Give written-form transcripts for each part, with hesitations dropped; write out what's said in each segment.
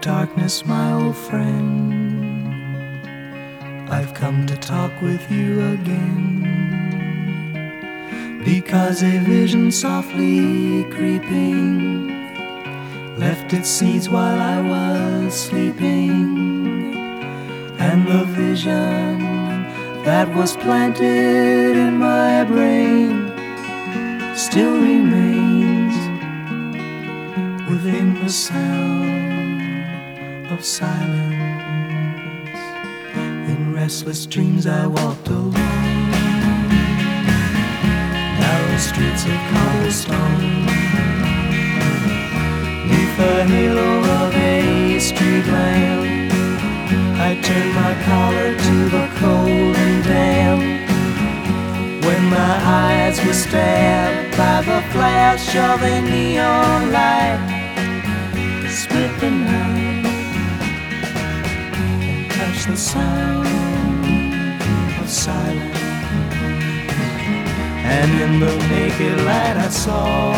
darkness, my old friend, I've come to talk with you again, because a vision softly creeping left its seeds while I was sleeping, and the vision that was planted in my brain still remains within the sound of silence. In restless dreams I walked alone, narrow streets of cobblestone, neath the halo of a street lamp. I turned my collar to the cold and damp, when my eyes were stabbed by the flash of a neon light. Split the night and touch the sound of silence, and in the naked light I saw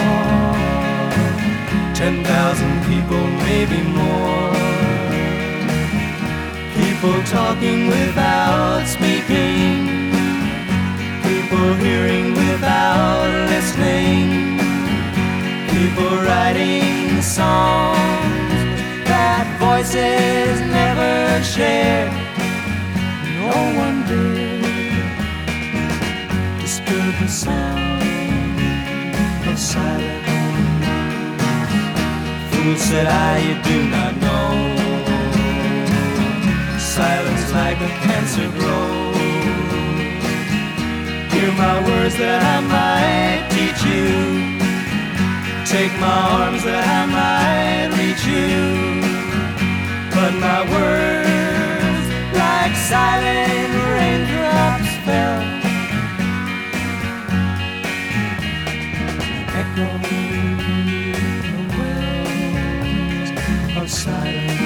10,000 people, maybe more, people talking without speaking, people hearing without listening, people writing songs that voices never shared. No one did disturb the sound of silence. Fool, said I, you do not know, silence like a cancer grows. Hear my words that I might teach you, take my arms that I might reach you, but my words like silent raindrops fell, echoing the wells of silence.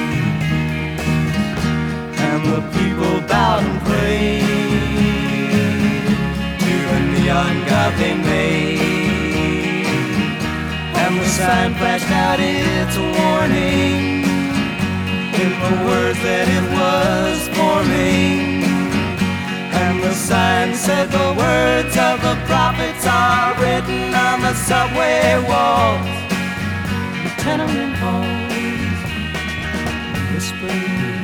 And the people bowed and prayed to the neon god they made, and the sign flashed out its warning in the words that it was forming. And the sign said the words of the prophets are written on the subway walls, the tenement halls, whispering